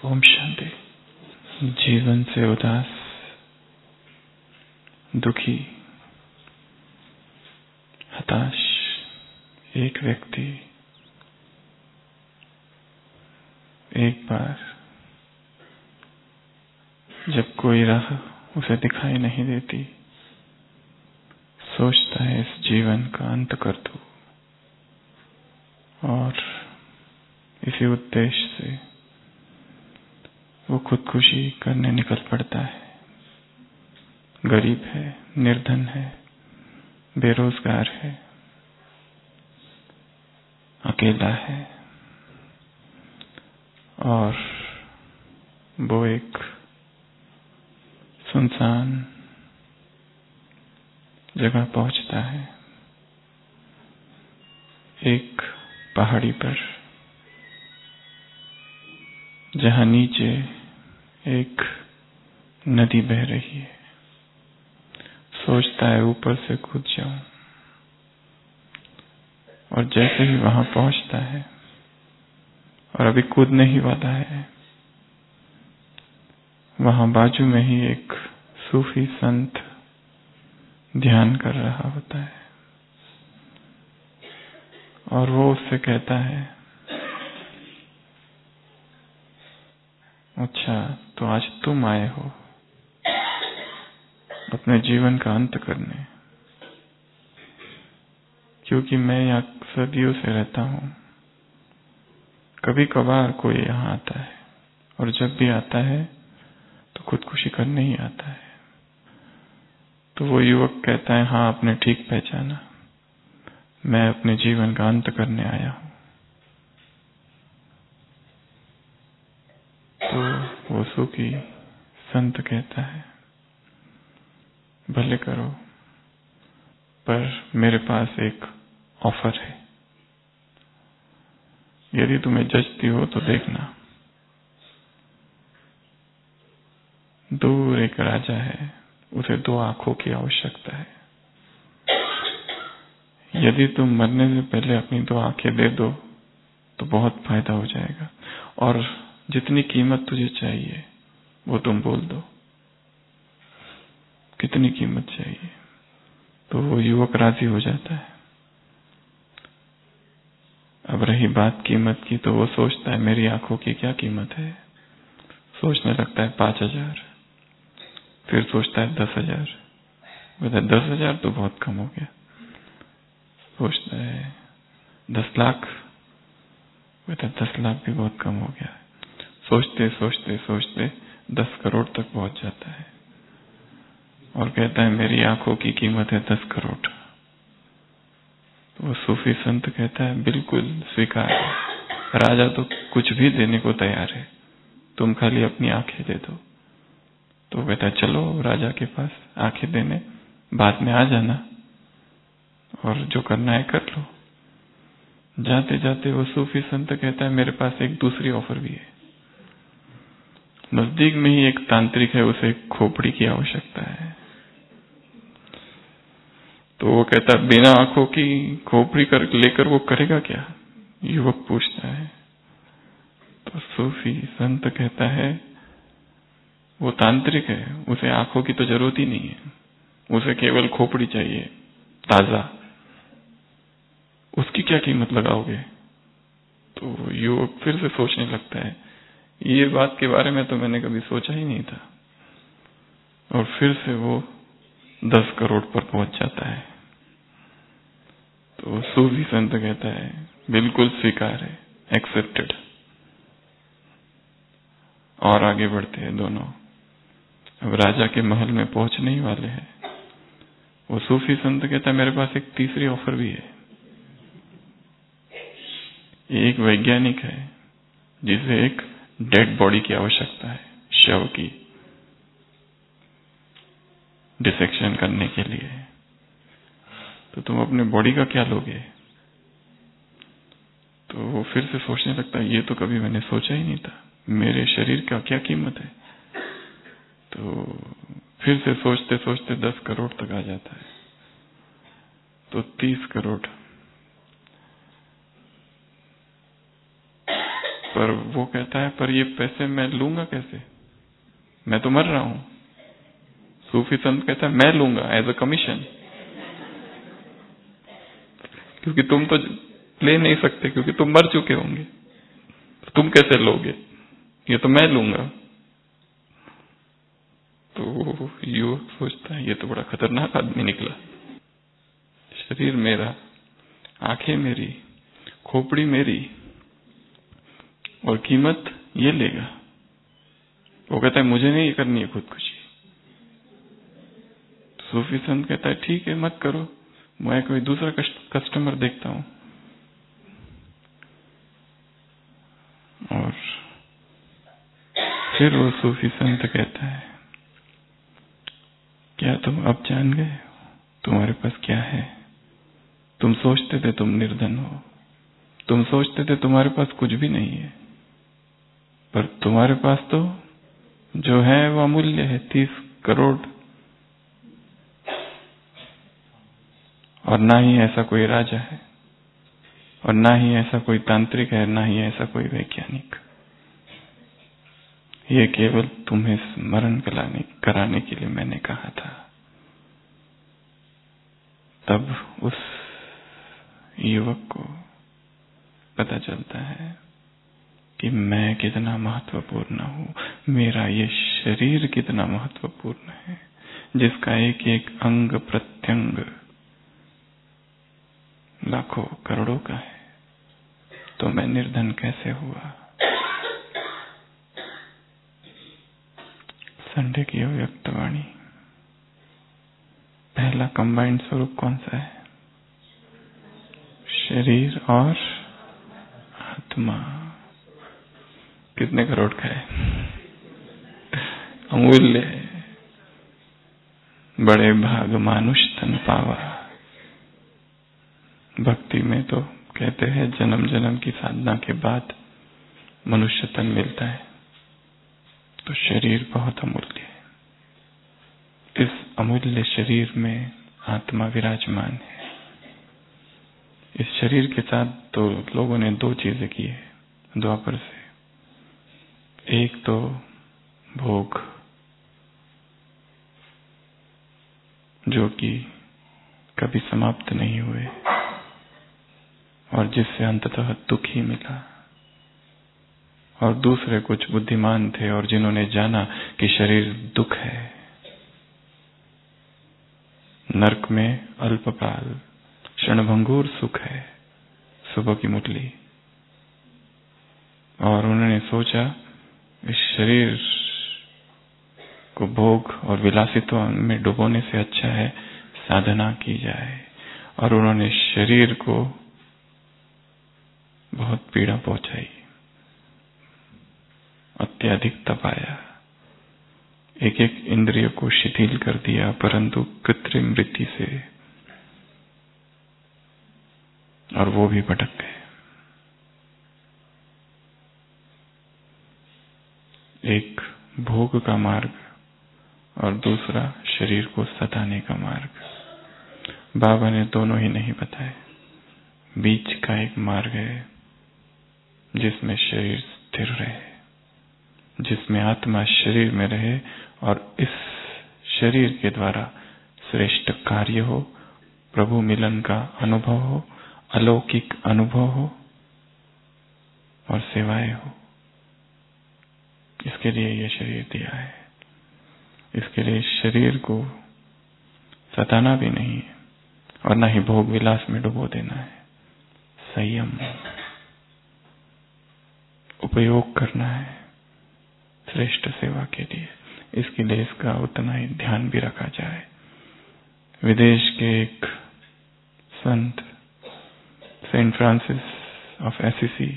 ओम शांति। जीवन से उदास, दुखी, हताश एक व्यक्ति एक बार जब कोई राह उसे दिखाई नहीं देती, सोचता है इस जीवन का अंत कर दूं, और इसी उद्देश्य से वो खुदकुशी करने निकल पड़ता है। गरीब है, निर्धन है, बेरोजगार है, अकेला है, और वो एक सुनसान जगह पहुंचता है, एक पहाड़ी पर, जहां नीचे एक नदी बह रही है। सोचता है ऊपर से कूद जाऊं, और जैसे ही वहां पहुंचता है और अभी कूदने ही वाला है, वहां बाजू में ही एक सूफी संत ध्यान कर रहा होता है, और वो उससे कहता है, अच्छा तो आज तुम आए हो अपने जीवन का अंत करने, क्योंकि मैं यहाँ सदियों से रहता हूँ। कभी कभार कोई यहाँ आता है, और जब भी आता है तो खुदकुशी करने ही आता है। तो वो युवक कहता है, हाँ आपने ठीक पहचाना, मैं अपने जीवन का अंत करने आया हूँ। तो वो सूफी संत कहता है, भले करो, पर मेरे पास एक ऑफर है। यदि तुम्हें जचती हो तो देखना। दूर एक राजा है, उसे 2 आंखों की आवश्यकता है। यदि तुम मरने से पहले अपनी 2 आंखें दे दो तो बहुत फायदा हो जाएगा, और जितनी कीमत तुझे चाहिए वो तुम बोल दो, कितनी कीमत चाहिए। तो वो युवक राजी हो जाता है। अब रही बात कीमत की, तो वो सोचता है मेरी आंखों की क्या कीमत है। सोचने लगता है 5,000, फिर सोचता है 10,000, बोलता है 10,000 तो बहुत कम हो गया। सोचता है 10 लाख, बोलता है 10 लाख भी बहुत कम हो गया। सोचते सोचते सोचते 10 करोड़ तक पहुंच जाता है, और कहता है मेरी आंखों की कीमत है 10 करोड़। तो वो सूफी संत कहता है, बिल्कुल स्वीकार है, राजा तो कुछ भी देने को तैयार है, तुम खाली अपनी आंखें दे दो। तो कहता है चलो राजा के पास आंखें देने, बाद में आ जाना, और जो करना है कर लो। जाते जाते वो सूफी संत कहता है, मेरे पास एक दूसरी ऑफर भी है। नजदीक में ही एक तांत्रिक है, उसे खोपड़ी की आवश्यकता है। तो वो कहता है, बिना आंखों की खोपड़ी लेकर वो करेगा क्या? युवक पूछता है। तो सूफी संत कहता है, वो तांत्रिक है, उसे आंखों की तो जरूरत ही नहीं है, उसे केवल खोपड़ी चाहिए ताजा, उसकी क्या कीमत लगाओगे? तो युवक फिर से सोचने लगता है, ये बात के बारे में तो मैंने कभी सोचा ही नहीं था, और फिर से वो 10 करोड़ पर पहुंच जाता है। तो सूफी संत कहता है, बिल्कुल स्वीकार है, एक्सेप्टेड। और आगे बढ़ते हैं दोनों। अब राजा के महल में पहुंचने ही वाले हैं। वो सूफी संत कहता है, मेरे पास एक तीसरी ऑफर भी है। एक वैज्ञानिक है जिसे एक डेड बॉडी की आवश्यकता है, शव की डिसेक्शन करने के लिए। तो तुम अपने बॉडी का क्या लोगे? तो वो फिर से सोचने लगता है, ये तो कभी मैंने सोचा ही नहीं था, मेरे शरीर का क्या कीमत है। तो फिर से सोचते सोचते 10 करोड़ तक आ जाता है। तो 30 करोड़, पर वो कहता है पर ये पैसे मैं लूंगा कैसे, मैं तो मर रहा हूं। सूफी संत कहता है मैं लूंगा एज अ कमीशन, क्योंकि तुम तो ले नहीं सकते क्योंकि तुम मर चुके होंगे, तुम कैसे लोगे, ये तो मैं लूंगा। तो युवक सोचता है ये तो बड़ा खतरनाक आदमी निकला। शरीर मेरा, आंखें मेरी, खोपड़ी मेरी, और कीमत ये लेगा। वो कहता है मुझे नहीं करनी है खुदकुशी। सूफी संत कहता है ठीक है मत करो, मैं कोई दूसरा कस्टमर देखता हूं। और फिर वो सूफी संत कहता है क्या तुम अब जान गए तुम्हारे पास क्या है? तुम सोचते थे तुम निर्धन हो, तुम सोचते थे तुम्हारे पास कुछ भी नहीं है, पर तुम्हारे पास तो जो है वो अमूल्य है, 30 करोड़। और ना ही ऐसा कोई राजा है, और ना ही ऐसा कोई तांत्रिक है, ना ही ऐसा कोई वैज्ञानिक। ये केवल तुम्हें स्मरण कराने के लिए मैंने कहा था। तब उस युवक को पता चलता है कि मैं कितना महत्वपूर्ण हूं, मेरा ये शरीर कितना महत्वपूर्ण है, जिसका एक एक अंग प्रत्यंग लाखों करोड़ों का है। तो मैं निर्धन कैसे हुआ? संडे की व्यक्तवाणी। पहला कंबाइंड स्वरूप कौन सा है? शरीर और आत्मा। कितने करोड़ का है? अमूल्य है। बड़े भाग मानुष तन पावा। भक्ति में तो कहते हैं जन्म जन्म की साधना के बाद मनुष्य तन मिलता है। तो शरीर बहुत अमूल्य है। इस अमूल्य शरीर में आत्मा विराजमान है। इस शरीर के साथ तो लोगों ने 2 चीजें की है द्वापर से। एक तो भोग, जो कि कभी समाप्त नहीं हुए और जिससे अंततः दुख ही मिला। और दूसरे कुछ बुद्धिमान थे और जिन्होंने जाना कि शरीर दुख है, नरक में अल्पकाल क्षणभंगुर सुख है, सुबह की मुरली। और उन्होंने सोचा इस शरीर को भोग और विलासित्व में डुबोने से अच्छा है साधना की जाए। और उन्होंने शरीर को बहुत पीड़ा पहुंचाई, अत्यधिक तपाया, एक एक इंद्रिय को शिथिल कर दिया, परंतु कृत्रिम वृत्ति से, और वो भी भटक गए। एक भोग का मार्ग और दूसरा शरीर को सताने का मार्ग। बाबा ने दोनों ही नहीं बताए। बीच का एक मार्ग है जिसमें शरीर स्थिर रहे, जिसमें आत्मा शरीर में रहे और इस शरीर के द्वारा श्रेष्ठ कार्य हो, प्रभु मिलन का अनुभव हो, अलौकिक अनुभव हो और सेवाएं हो। इसके लिए यह शरीर दिया है। इसके लिए शरीर को सताना भी नहीं है और न ही भोग विलास में डुबो देना है। संयम, उपयोग करना है श्रेष्ठ सेवा के लिए। इसके लिए इसका उतना ही ध्यान भी रखा जाए। विदेश के एक संत सेंट फ्रांसिस ऑफ एसिसी,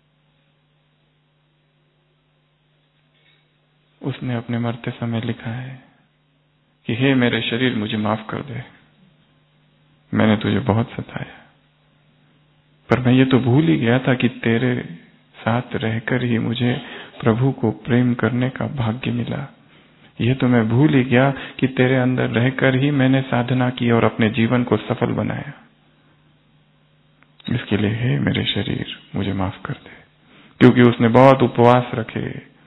उसने अपने मरते समय लिखा है कि हे मेरे शरीर मुझे माफ कर दे, मैंने तुझे बहुत सताया, पर मैं ये तो भूल ही गया था कि तेरे साथ रहकर ही मुझे प्रभु को प्रेम करने का भाग्य मिला। यह तो मैं भूल ही गया कि तेरे अंदर रहकर ही मैंने साधना की और अपने जीवन को सफल बनाया। इसके लिए हे मेरे शरीर मुझे माफ कर दे। क्योंकि उसने बहुत उपवास रखे,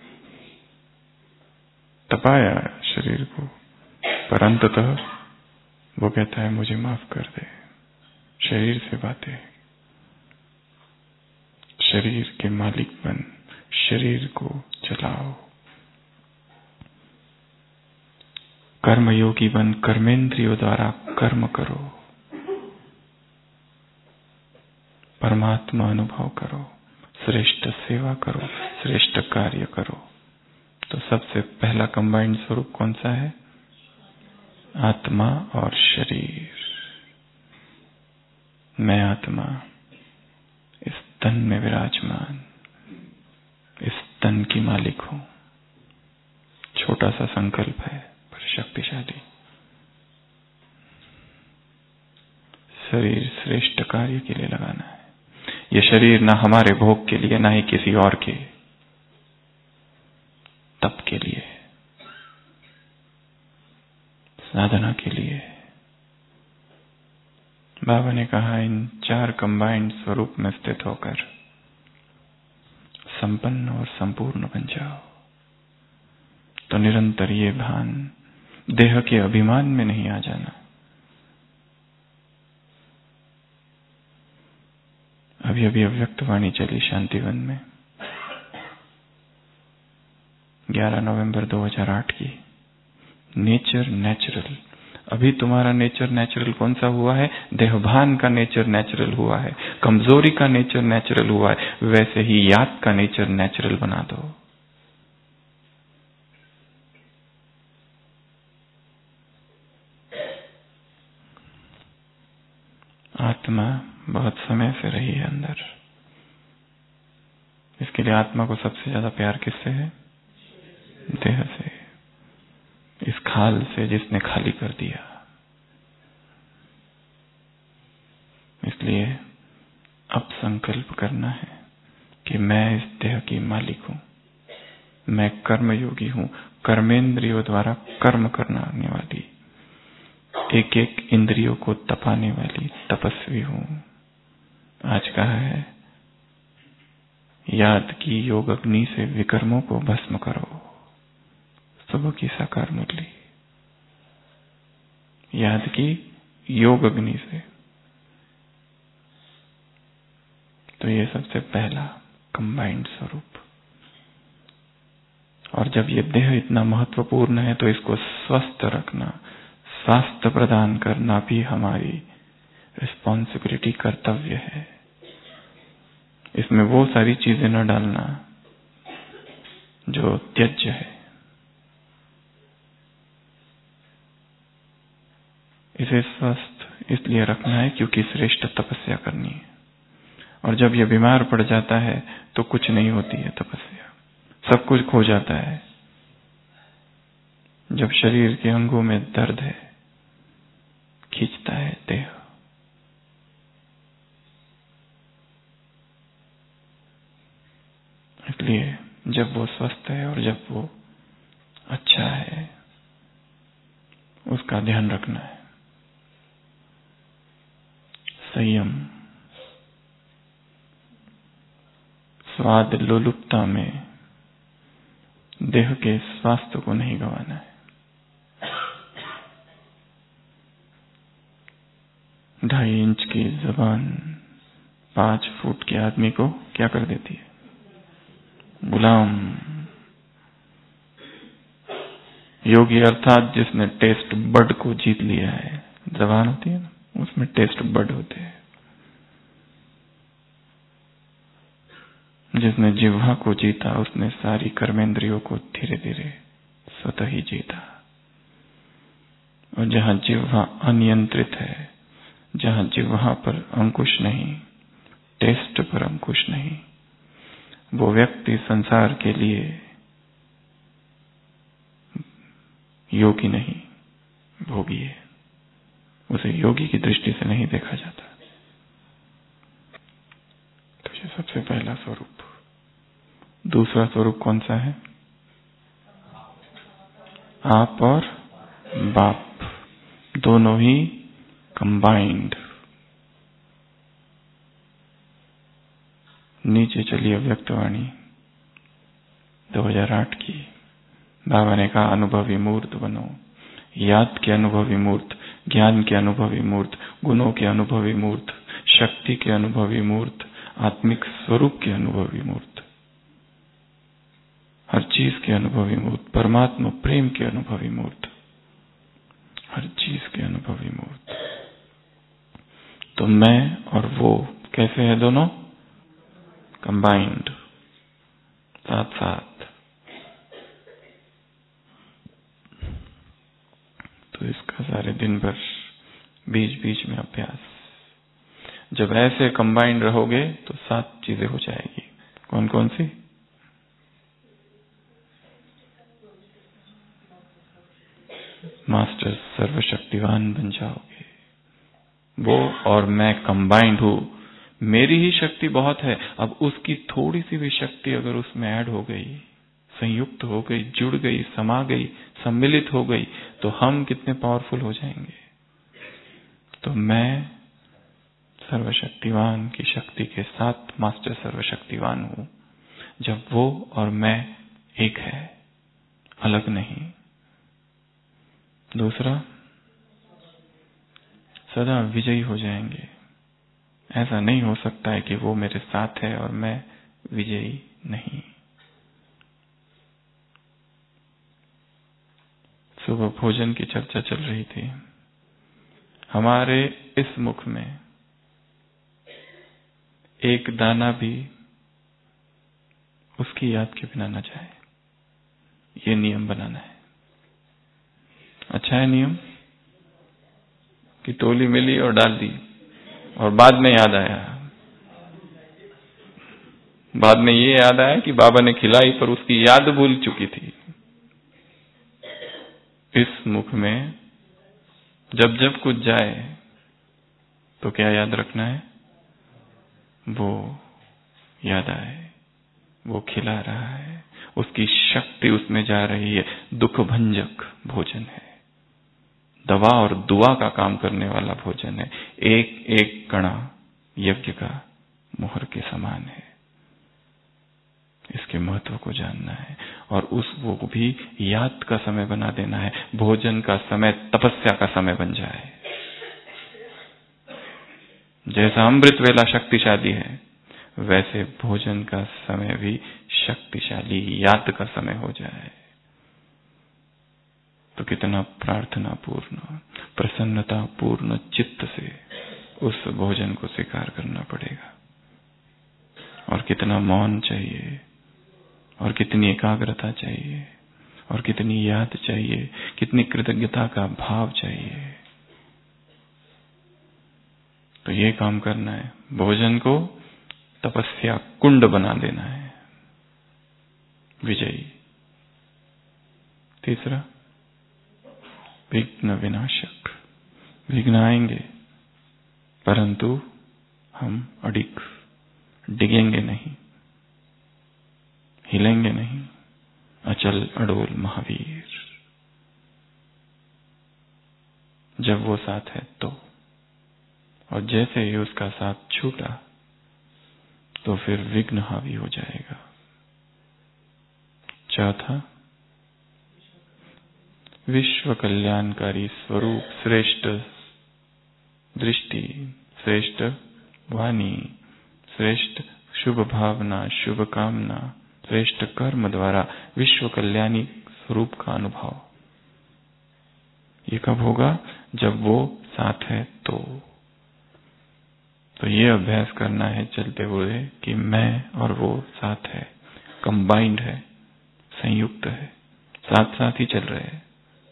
तपाया शरीर को, पर अंततः वो कहता है मुझे माफ कर दे। शरीर से बातें, शरीर के मालिक बन, शरीर को चलाओ। कर्मयोगी बन, कर्मेंद्रियों द्वारा कर्म करो, परमात्मा अनुभव करो, श्रेष्ठ सेवा करो, श्रेष्ठ कार्य करो। तो सबसे पहला कंबाइंड स्वरूप कौन सा है? आत्मा और शरीर। मैं आत्मा इस तन में विराजमान, इस तन की मालिक हूं। छोटा सा संकल्प है पर शक्तिशाली। शरीर श्रेष्ठ कार्य के लिए लगाना है। ये शरीर ना हमारे भोग के लिए, ना ही किसी और के तप के लिए, साधना के लिए। बाबा ने कहा इन 4 कंबाइंड स्वरूप में स्थित होकर संपन्न और संपूर्ण बन जाओ। तो निरंतर ये भान, देह के अभिमान में नहीं आ जाना। अभी अभी अव्यक्त वाणी चली शांतिवन में, 11 नवंबर 2008 की। Nature natural. अभी तुम्हारा नेचर नेचुरल कौन सा हुआ है? देहभान का नेचर नेचुरल हुआ है, कमजोरी का नेचर नेचुरल हुआ है। वैसे ही याद का नेचर नेचुरल बना दो। आत्मा बहुत समय से रही है अंदर। इसके लिए आत्मा को सबसे ज्यादा प्यार किससे है? देह से, इस खाल से जिसने खाली कर दिया। इसलिए अब संकल्प करना है कि मैं इस देह की मालिक हूं, मैं कर्मयोगी हूं, कर्मेंद्रियों द्वारा कर्म करने वाली, एक एक इंद्रियों को तपाने वाली तपस्वी हूं। आज कहा है याद की योग अग्नि से विकर्मों को भस्म करो। सुबह की साकार मुरली, याद की योग अग्नि से। तो ये सबसे पहला कंबाइंड स्वरूप। और जब ये देह इतना महत्वपूर्ण है तो इसको स्वस्थ रखना, स्वास्थ्य प्रदान करना भी हमारी रिस्पॉन्सिबिलिटी, कर्तव्य है। इसमें वो सारी चीजें न डालना जो त्याज्य है। इसे स्वस्थ इसलिए रखना है क्योंकि श्रेष्ठ तपस्या करनी है। और जब ये बीमार पड़ जाता है तो कुछ नहीं होती है तपस्या, सब कुछ खो जाता है। जब शरीर के अंगों में दर्द है, खींचता है देह, इसलिए जब वो स्वस्थ है और जब वो अच्छा है उसका ध्यान रखना है। संयम, स्वाद लोलुपता में देह के स्वास्थ्य को नहीं गंवाना है। 2.5 इंच की जबान 5 फुट के आदमी को क्या कर देती है? गुलाम। योगी अर्थात जिसने टेस्ट बड को जीत लिया है। जबान होती है ना, उसमें टेस्ट बड होते हैं। जिसने जिह्वा को जीता उसने सारी कर्मेंद्रियों को धीरे धीरे स्वतः ही जीता। और जहां जिह्वा अनियंत्रित है, जहां जिह्वा पर अंकुश नहीं, टेस्ट पर अंकुश नहीं, वो व्यक्ति संसार के लिए योगी नहीं, भोगी है। उसे योगी की दृष्टि से नहीं देखा जाता। तो ये सबसे पहला स्वरूप। दूसरा स्वरूप कौन सा है? आप और बाप दोनों ही कंबाइंड, नीचे चली अव्यक्तवाणी 2008 की। बाबा ने कहा अनुभवी मूर्त बनो, याद के अनुभवी मूर्त, ज्ञान के अनुभवी मूर्त, गुणों के अनुभवी मूर्त, शक्ति के अनुभवी मूर्त, आत्मिक स्वरूप के अनुभवी मूर्त, हर चीज के अनुभवी मूर्त, परमात्मा प्रेम के अनुभवी मूर्त, हर चीज के अनुभवी मूर्त। तो मैं और वो कैसे है? दोनों कंबाइंड, साथ साथ। तो इसका सारे दिन भर बीच बीच में अभ्यास। जब ऐसे कंबाइंड रहोगे तो 7 चीजें हो जाएगी। कौन कौन सी? मास्टर सर्वशक्तिवान बन जाओगे। वो और मैं कंबाइंड हूं। मेरी ही शक्ति बहुत है, अब उसकी थोड़ी सी भी शक्ति अगर उसमें ऐड हो गई, संयुक्त हो गई, जुड़ गई, समा गई, सम्मिलित हो गई, तो हम कितने पावरफुल हो जाएंगे। तो मैं सर्वशक्तिवान की शक्ति के साथ मास्टर सर्वशक्तिवान हूं। जब वो और मैं एक है, अलग नहीं। दूसरा, सदा विजयी हो जाएंगे। ऐसा नहीं हो सकता है कि वो मेरे साथ है और मैं विजयी नहीं। सुबह भोजन की चर्चा चल रही थी। हमारे इस मुख में एक दाना भी उसकी याद के बिना न जाए, ये नियम बनाना है। अच्छा है नियम कि तोली मिली और डाल दी और बाद में याद आया। बाद में ये याद आया कि बाबा ने खिलाई पर उसकी याद भूल चुकी थी। इस मुख में जब जब कुछ जाए तो क्या याद रखना है? वो याद आए, वो खिला रहा है, उसकी शक्ति उसमें जा रही है। दुख भंजक भोजन है, दवा और दुआ का काम करने वाला भोजन है। एक एक कणा यज्ञ का मोहर के समान है। इसके महत्व को जानना है और उसको भी याद का समय बना देना है। भोजन का समय तपस्या का समय बन जाए। जैसा अमृत वेला शक्तिशाली है, वैसे भोजन का समय भी शक्तिशाली याद का समय हो जाए तो कितना प्रार्थना पूर्ण, प्रसन्नता पूर्ण चित्त से उस भोजन को स्वीकार करना पड़ेगा। और कितना मौन चाहिए, और कितनी एकाग्रता चाहिए, और कितनी याद चाहिए, कितनी कृतज्ञता का भाव चाहिए। तो ये काम करना है, भोजन को तपस्या कुंड बना देना है, विजयी। तीसरा, विघ्न विनाशक। विघ्न आएंगे परंतु हम अडिग, डिगेंगे नहीं, हिलेंगे नहीं। अचल अडोल महावीर। जब वो साथ है तो, और जैसे ही उसका साथ छूटा तो फिर विघ्न हावी हो जाएगा। चौथा, विश्व कल्याणकारी स्वरूप, श्रेष्ठ दृष्टि, श्रेष्ठ वाणी, श्रेष्ठ शुभ भावना, शुभ कामना, श्रेष्ठ कर्म द्वारा विश्व कल्याणी स्वरूप का अनुभव। ये कब होगा? जब वो साथ है तो ये अभ्यास करना है चलते हुए कि मैं और वो साथ है, कंबाइंड है, संयुक्त है, साथ साथ ही चल रहे हैं।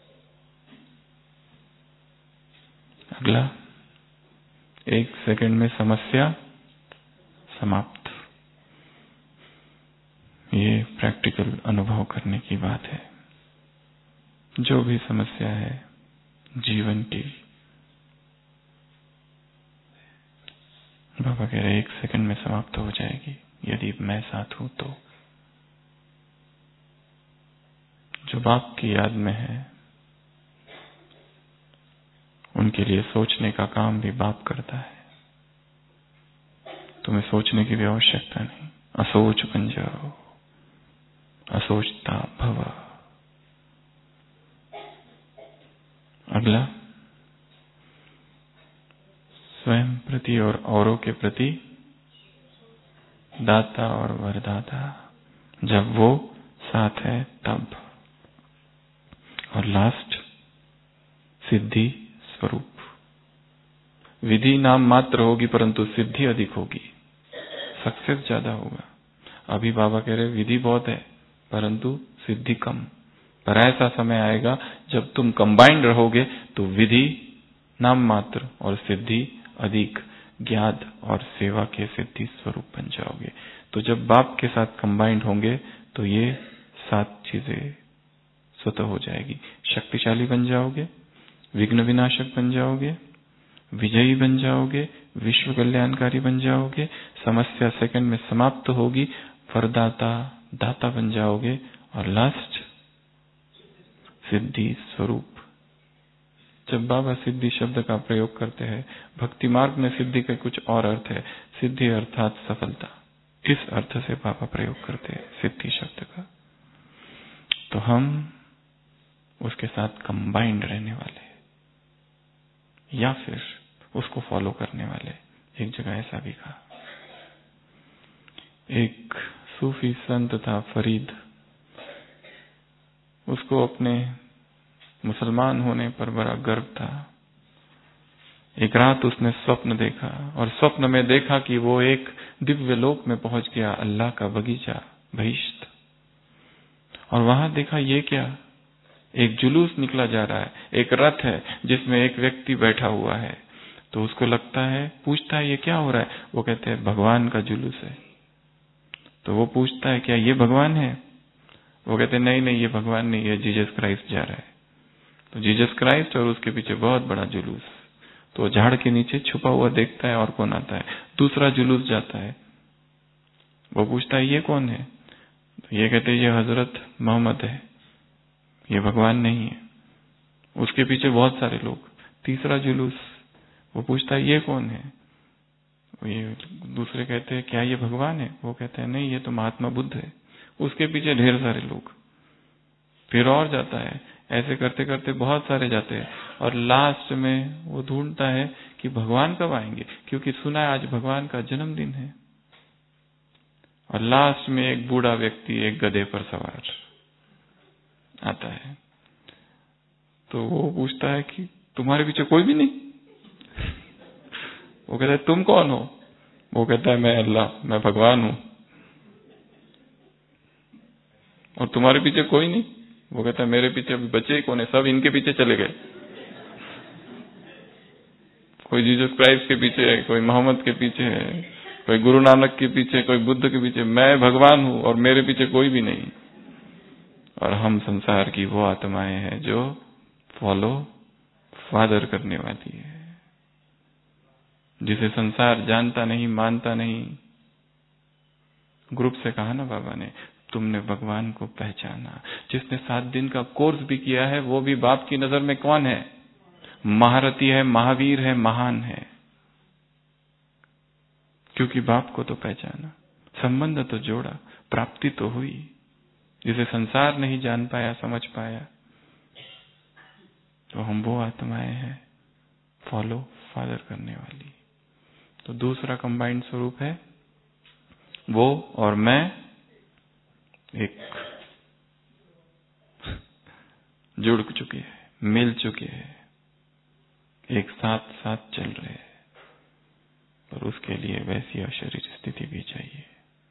अगला, 1 सेकंड में समस्या समाप्त। ये प्रैक्टिकल अनुभव करने की बात है। जो भी समस्या है जीवन की, बाबा कह रहे 1 सेकंड में समाप्त हो जाएगी यदि मैं साथ हूं तो। जो बाप की याद में है उनके लिए सोचने का काम भी बाप करता है। तुम्हें सोचने की भी आवश्यकता नहीं। असोच बन जाओ, असोचता भव। अगला, स्वयं प्रति और औरों के प्रति दाता और वरदाता, जब वो साथ है तब। और लास्ट, सिद्धि स्वरूप। विधि नाम मात्र होगी परंतु सिद्धि अधिक होगी, सक्सेस ज्यादा होगा। अभी बाबा कह रहे विधि बहुत है परंतु सिद्धि कम। पर ऐसा समय आएगा जब तुम कंबाइंड रहोगे तो विधि नाम मात्र और सिद्धि अधिक, ज्ञात और सेवा के सिद्धि स्वरूप बन जाओगे। तो जब बाप के साथ कंबाइंड होंगे तो ये 7 चीजें स्वतः हो जाएगी। शक्तिशाली बन जाओगे, विघ्न विनाशक बन जाओगे, विजयी बन जाओगे, विश्व कल्याणकारी बन जाओगे, समस्या सेकंड में समाप्त होगी, वरदाता दाता बन जाओगे, और लास्ट सिद्धि स्वरूप। जब बाबा सिद्धि शब्द का प्रयोग करते हैं, भक्ति मार्ग में सिद्धि का कुछ और अर्थ है। सिद्धि अर्थात सफलता, इस अर्थ से बाबा प्रयोग करते हैं सिद्धि शब्द का। तो हम उसके साथ कंबाइंड रहने वाले या फिर उसको फॉलो करने वाले। एक जगह ऐसा भी कहा, एक सूफी संत था फरीद, उसको अपने मुसलमान होने पर बड़ा गर्व था। एक रात उसने स्वप्न देखा और स्वप्न में देखा कि वो एक दिव्य लोक में पहुंच गया, अल्लाह का बगीचा, बहिश्त। और वहां देखा ये क्या, एक जुलूस निकला जा रहा है, एक रथ है जिसमें एक व्यक्ति बैठा हुआ है। तो उसको लगता है, पूछता है ये क्या हो रहा है? वो कहते हैं भगवान का जुलूस है। तो वो पूछता है क्या ये भगवान है? वो कहते हैं नहीं नहीं, ये भगवान नहीं है, जीसस क्राइस्ट जा रहा है। तो जीसस क्राइस्ट और उसके पीछे बहुत बड़ा जुलूस। तो झाड़ के नीचे छुपा हुआ देखता है और कौन आता है, दूसरा जुलूस जाता है। वो पूछता है ये कौन है? तो ये कहते हैं ये हजरत मोहम्मद है, ये भगवान नहीं है। उसके पीछे बहुत सारे लोग। तीसरा जुलूस, वो पूछता है ये कौन है? ये दूसरे कहते हैं क्या ये भगवान है? वो कहते हैं नहीं, ये तो महात्मा बुद्ध है। उसके पीछे ढेर सारे लोग। फिर और जाता है, ऐसे करते करते बहुत सारे जाते हैं और लास्ट में वो ढूंढता है कि भगवान कब आएंगे, क्योंकि सुना है आज भगवान का जन्मदिन है। और लास्ट में एक बूढ़ा व्यक्ति एक गधे पर सवार आता है। तो वो पूछता है कि तुम्हारे पीछे कोई भी नहीं? वो कहता है तुम कौन हो? वो कहता है मैं अल्लाह, मैं भगवान हूं। और तुम्हारे पीछे कोई नहीं? वो कहता है मेरे पीछे अभी बचे ही कौन है, सब इनके पीछे चले गए। कोई जीसस क्राइस्ट के पीछे है, कोई मोहम्मद के पीछे है, कोई गुरु नानक के पीछे, कोई बुद्ध के पीछे। मैं भगवान हूं और मेरे पीछे कोई भी नहीं। और हम संसार की वो आत्माएं हैं जो फॉलो फादर करने वाली है, जिसे संसार जानता नहीं, मानता नहीं। ग्रुप से कहा ना बाबा ने, तुमने भगवान को पहचाना। जिसने 7 दिन का कोर्स भी किया है वो भी बाप की नजर में कौन है? महारथी है, महावीर है, महान है। क्योंकि बाप को तो पहचाना, संबंध तो जोड़ा, प्राप्ति तो हुई, जिसे संसार नहीं जान पाया, समझ पाया। तो हम वो आत्माएं हैं फॉलो फादर करने वाली। तो दूसरा कंबाइंड स्वरूप है वो और मैं एक जुड़ चुके हैं, मिल चुके हैं, एक साथ साथ चल रहे हैं। पर उसके लिए वैसी अशरीर स्थिति भी चाहिए,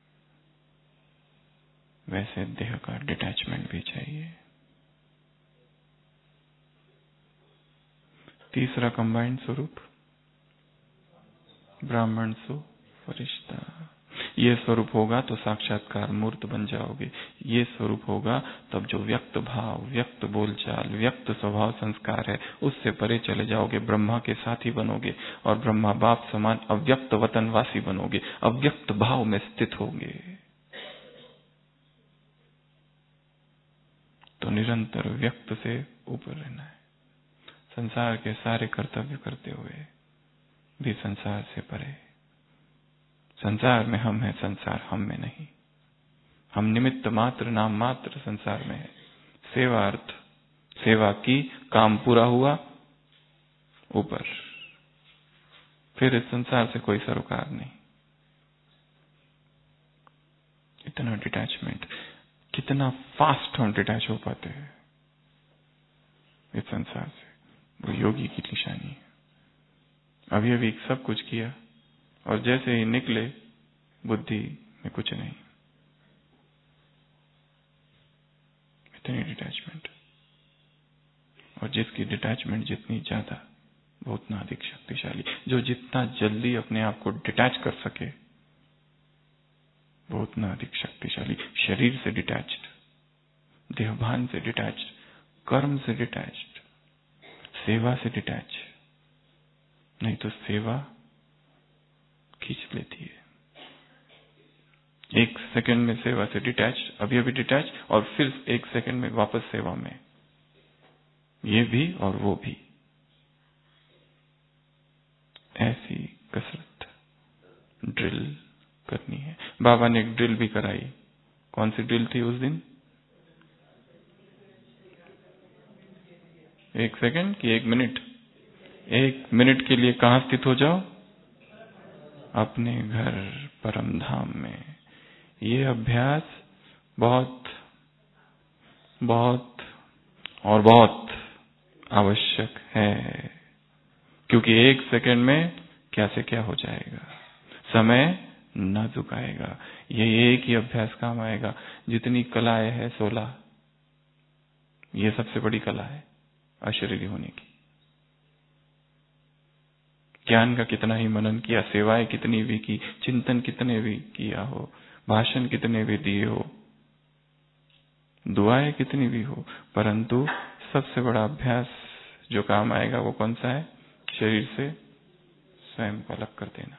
वैसे देह का डिटैचमेंट भी चाहिए। तीसरा कंबाइंड स्वरूप ब्राह्मण सो फरिश्ता। ये स्वरूप होगा तो साक्षात्कार मूर्त बन जाओगे। ये स्वरूप होगा तब जो व्यक्त भाव, व्यक्त बोलचाल, व्यक्त स्वभाव संस्कार है उससे परे चले जाओगे, ब्रह्मा के साथी बनोगे और ब्रह्मा बाप समान अव्यक्त वतनवासी बनोगे, अव्यक्त भाव में स्थित होगे। तो निरंतर व्यक्त से ऊपर रहना है, संसार के सारे कर्तव्य करते हुए भी संसार से परे, संसार में हम हैं, संसार हम में नहीं। हम निमित्त मात्र, नाम मात्र संसार में है। सेवा अर्थ, सेवा की, काम पूरा हुआ, ऊपर, फिर इस संसार से कोई सरोकार नहीं। इतना डिटैचमेंट, कितना फास्ट हम डिटैच हो पाते हैं इस संसार से, वो योगी की निशानी है। अभी अभी सब कुछ किया और जैसे ही निकले बुद्धि में कुछ नहीं। इतनी डिटैचमेंट, और जिसकी डिटैचमेंट जितनी ज्यादा वो उतना अधिक शक्तिशाली। जो जितना जल्दी अपने आप को डिटैच कर सके वो उतना अधिक शक्तिशाली। शरीर से डिटैच्ड, देहभान से डिटैच्ड, कर्म से डिटैच्ड, सेवा से डिटैच। नहीं तो सेवा खींच लेती है। एक सेकंड में सेवा से डिटैच, अभी अभी डिटैच, और फिर एक सेकंड में वापस सेवा में। ये भी और वो भी। ऐसी कसरत ड्रिल करनी है। बाबा ने एक ड्रिल भी कराई। कौन सी ड्रिल थी उस दिन? 1 सेकंड कि 1 मिनट? 1 मिनट के लिए कहां स्थित हो जाओ? अपने घर परम धाम में। ये अभ्यास बहुत बहुत और बहुत आवश्यक है, क्योंकि 1 सेकंड में क्या से क्या हो जाएगा। समय नाजुक आएगा। ये एक ही अभ्यास काम आएगा। जितनी कलाएं है 16, ये सबसे बड़ी कला है अशरीरी होने की। ज्ञान का कितना ही मनन किया, सेवाएं कितनी भी की, चिंतन कितने भी किया हो, भाषण कितने भी दिए हो, दुआएं कितनी भी हो, परंतु सबसे बड़ा अभ्यास जो काम आएगा वो कौन सा है? शरीर से स्वयं को अलग कर देना।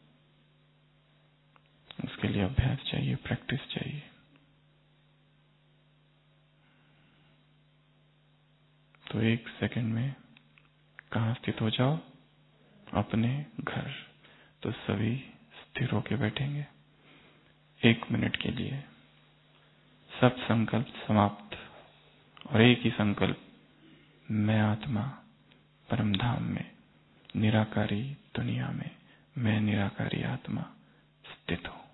उसके लिए अभ्यास चाहिए, प्रैक्टिस चाहिए। तो 1 सेकंड में कहां स्थित हो जाओ? अपने घर। तो सभी स्थिर होके बैठेंगे 1 मिनट के लिए। सब संकल्प समाप्त, और एक ही संकल्प, मैं आत्मा परम धाम में, निराकारी दुनिया में, मैं निराकारी आत्मा स्थित हूं।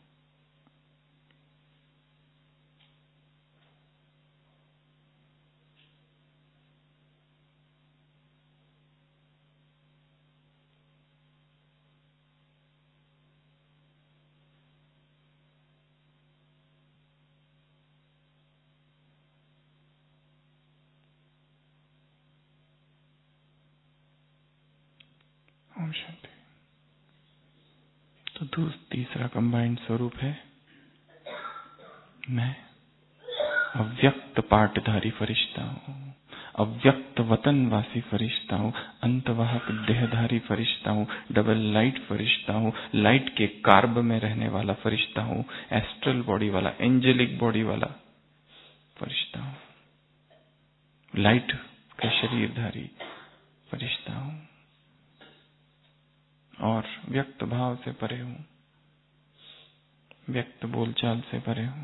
ओम शांति। तो तीसरा कंबाइंड स्वरूप है, मैं अव्यक्त पाटधारी फरिश्ता हूं, अव्यक्त वतनवासी फरिश्ता हूं, अंतवाहक देहधारी फरिश्ता हूं, डबल लाइट फरिश्ता हूं, लाइट के कार्ब में रहने वाला फरिश्ता हूं, एस्ट्रल बॉडी वाला, एंजेलिक बॉडी वाला फरिश्ता हूं, लाइट का शरीरधारी फरिश्ता हूं, और व्यक्त भाव से परे हूं, व्यक्त बोलचाल से परे हूं।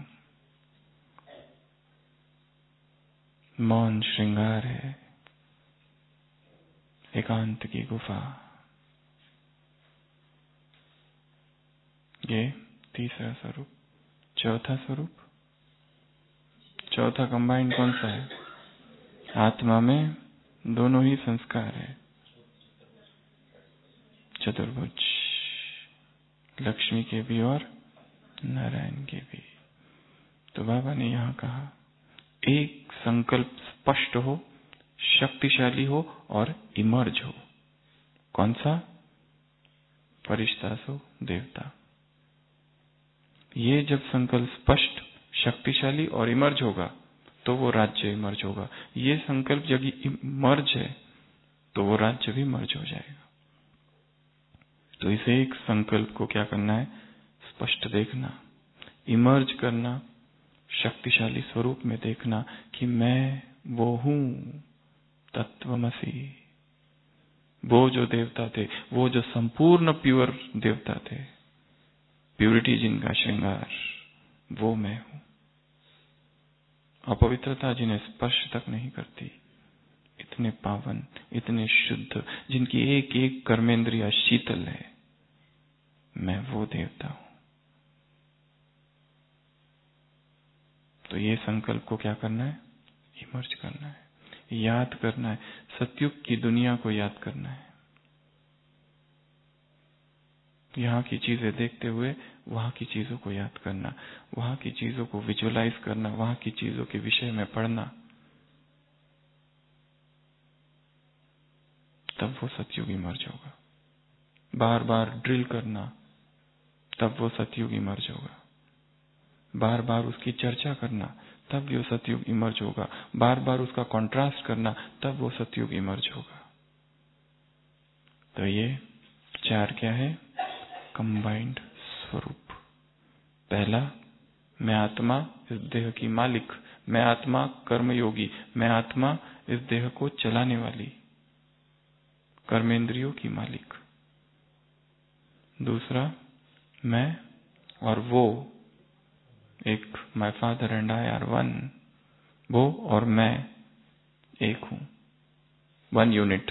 मौन श्रृंगार है, एकांत की गुफा। ये तीसरा स्वरूप। चौथा स्वरूप, चौथा कंबाइंड कौन सा है? आत्मा में दोनों ही संस्कार है, चतुर्भुज, लक्ष्मी के भी और नारायण के भी। तो बाबा ने यहां कहा, एक संकल्प स्पष्ट हो, शक्तिशाली हो और इमर्ज हो। कौन सा? फरिश्ता सो देवता। ये जब संकल्प स्पष्ट, शक्तिशाली और इमर्ज होगा तो वो राज्य इमर्ज होगा। ये संकल्प जब इमर्ज है तो वो राज्य भी मर्ज हो जाएगा। तो इसे एक संकल्प को क्या करना है? स्पष्ट देखना, इमर्ज करना, शक्तिशाली स्वरूप में देखना कि मैं वो हूं, तत्वमसि। वो जो देवता थे, वो जो संपूर्ण प्योर देवता थे, प्यूरिटी जिनका श्रृंगार, वो मैं हूं। अपवित्रता जिन्हें स्पर्श तक नहीं करती, इतने पावन, इतने शुद्ध, जिनकी एक एक कर्मेंद्रिया शीतल है, मैं वो देवता हूं। तो ये संकल्प को क्या करना है? इमर्ज करना है, याद करना है, सतयुग की दुनिया को याद करना है। यहाँ की चीजें देखते हुए वहां की चीजों को याद करना, वहां की चीजों को विजुअलाइज करना, वहां की चीजों के विषय में पढ़ना, तब वो सतयुग इमर्ज होगा। बार बार ड्रिल करना, तब वो सतयुग इमर्ज होगा। बार बार उसकी चर्चा करना, तब वो सतयुग इमर्ज होगा। बार बार उसका कॉन्ट्रास्ट करना, तब वो सतयुग इमर्ज होगा। तो ये 4 क्या है? कंबाइंड स्वरूप। पहला, मैं आत्मा इस देह की मालिक, मैं आत्मा कर्मयोगी, मैं आत्मा इस देह को चलाने वाली, कर्मेंद्रियों की मालिक। दूसरा, मैं और वो, एक my father and I are one, वो और मैं एक हूं, 1 यूनिट,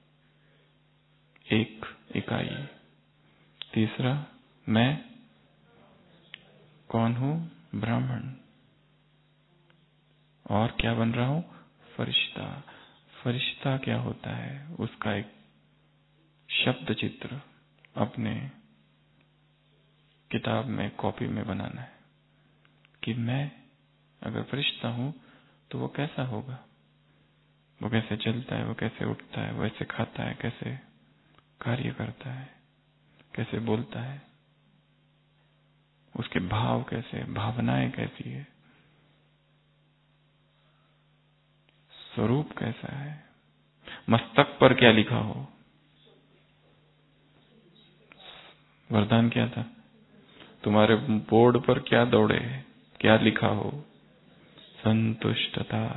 एक इकाई। तीसरा, मैं कौन हूं? ब्राह्मण। और क्या बन रहा हूं? फरिश्ता। फरिश्ता क्या होता है? उसका एक शब्द चित्र अपने किताब में, कॉपी में बनाना है कि मैं अगर फरिश्ता हूं तो वो कैसा होगा, वो कैसे चलता है, वो कैसे उठता है, वो कैसे खाता है, कैसे कार्य करता है, कैसे बोलता है, उसके भाव कैसे, भावनाएं कैसी है, स्वरूप कैसा है, मस्तक पर क्या लिखा हो। वरदान क्या था? तुम्हारे बोर्ड पर क्या दौड़े, क्या लिखा हो? संतुष्टता।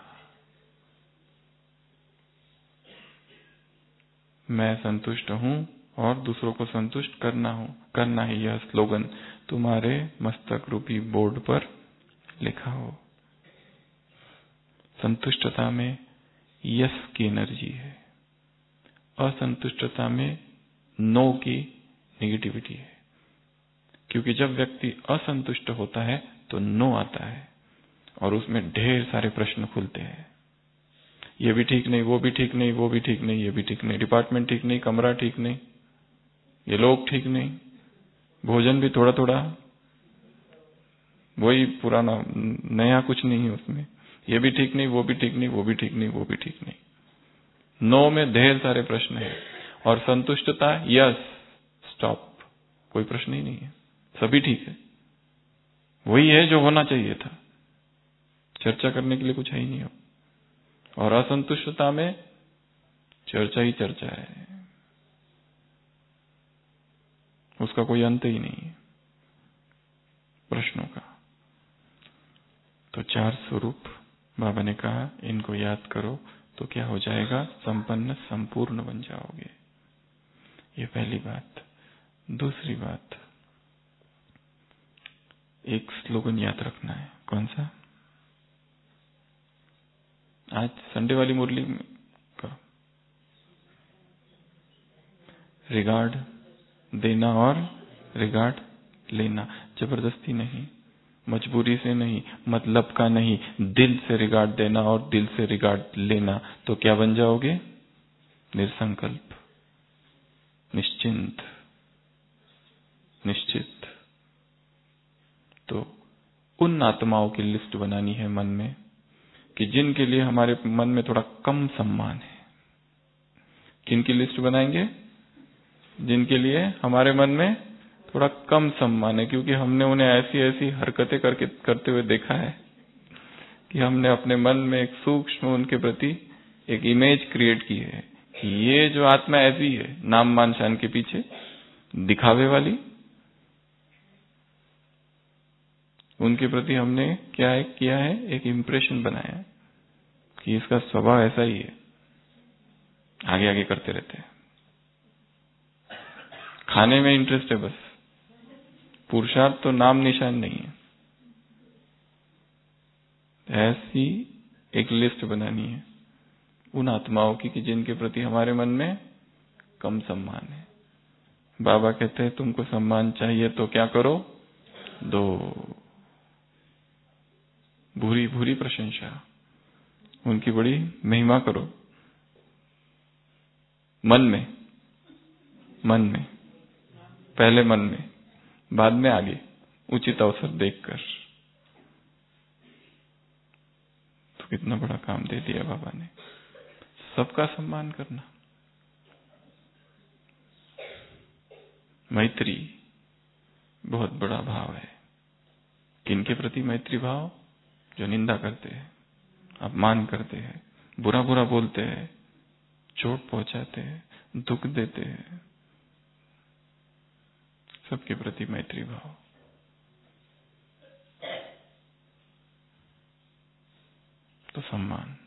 मैं संतुष्ट हूं और दूसरों को संतुष्ट करना ही यह स्लोगन तुम्हारे मस्तक रूपी बोर्ड पर लिखा हो। संतुष्टता में यस की एनर्जी है, असंतुष्टता में नो की नेगेटिविटी है। क्योंकि जब व्यक्ति असंतुष्ट होता है तो नो आता है और उसमें ढेर सारे प्रश्न खुलते हैं। ये भी ठीक नहीं, वो भी ठीक नहीं, वो भी ठीक नहीं, ये भी ठीक नहीं, डिपार्टमेंट ठीक नहीं, कमरा ठीक नहीं, ये लोग ठीक नहीं, भोजन भी थोड़ा थोड़ा वही पुराना, नया कुछ नहीं है उसमें, ये भी ठीक नहीं, वो भी ठीक नहीं, वो भी ठीक नहीं, वो भी ठीक नहीं। नो में ढेर सारे प्रश्न है। और संतुष्टता, यस, स्टॉप, कोई प्रश्न ही नहीं है, सभी ठीक है, वही है जो होना चाहिए था, चर्चा करने के लिए कुछ है ही नहीं हो। और असंतुष्टता में चर्चा ही चर्चा है, उसका कोई अंत ही नहीं है प्रश्नों का। तो 4 स्वरूप बाबा ने कहा, इनको याद करो तो क्या हो जाएगा? संपन्न, संपूर्ण बन जाओगे। ये पहली बात। दूसरी बात, एक स्लोगन याद रखना है। कौन सा? आज संडे वाली मुरली का, रिगार्ड देना और रिगार्ड लेना, जबरदस्ती नहीं, मजबूरी से नहीं, मतलब का नहीं, दिल से रिगार्ड देना और दिल से रिगार्ड लेना। तो क्या बन जाओगे? निसंकल्प, निश्चिंत, निश्चित। तो उन आत्माओं की लिस्ट बनानी है मन में कि जिनके लिए हमारे मन में थोड़ा कम सम्मान है। किनकी लिस्ट बनाएंगे? जिनके लिए हमारे मन में थोड़ा कम सम्मान है, क्योंकि हमने उन्हें ऐसी ऐसी हरकतें करते हुए देखा है कि हमने अपने मन में एक सूक्ष्म उनके प्रति एक इमेज क्रिएट की है कि ये जो आत्मा ऐसी है, नाम मान शान के पीछे दिखावे वाली, उनके प्रति हमने क्या किया है? एक इम्प्रेशन बनाया है कि इसका स्वभाव ऐसा ही है, आगे आगे करते रहते हैं, खाने में इंटरेस्ट है, बस पुरुषार्थ तो नाम निशान नहीं है। ऐसी एक लिस्ट बनानी है उन आत्माओं की कि जिनके प्रति हमारे मन में कम सम्मान है। बाबा कहते हैं तुमको सम्मान चाहिए तो क्या करो, दो। भूरी भूरी प्रशंसा, उनकी बड़ी महिमा करो। मन में पहले मन में, बाद में आगे उचित अवसर देखकर। तो कितना बड़ा काम दे दिया बाबा ने, सबका सम्मान करना। मैत्री बहुत बड़ा भाव है। किनके प्रति मैत्री भाव? जो निंदा करते हैं, अपमान करते हैं, बुरा बुरा बोलते हैं, चोट पहुंचाते हैं, दुख देते हैं, सबके प्रति मैत्री भाव। तो सम्मान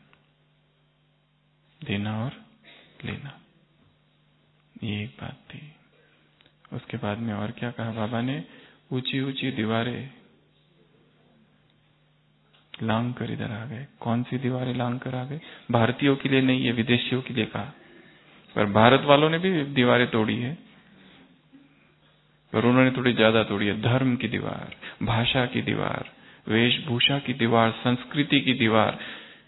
देना और लेना, ये एक बात थी। उसके बाद में और क्या कहा बाबा ने? ऊंची ऊंची दीवारें लांग कर इधर आ गए। कौन सी दीवारें लांग कर आ गए? भारतीयों के लिए नहीं, ये विदेशियों के लिए कहा। पर भारत वालों ने भी दीवारें तोड़ी है, पर उन्होंने थोड़ी ज्यादा तोड़ी है। धर्म की दीवार, भाषा की दीवार, वेशभूषा की दीवार, संस्कृति की दीवार,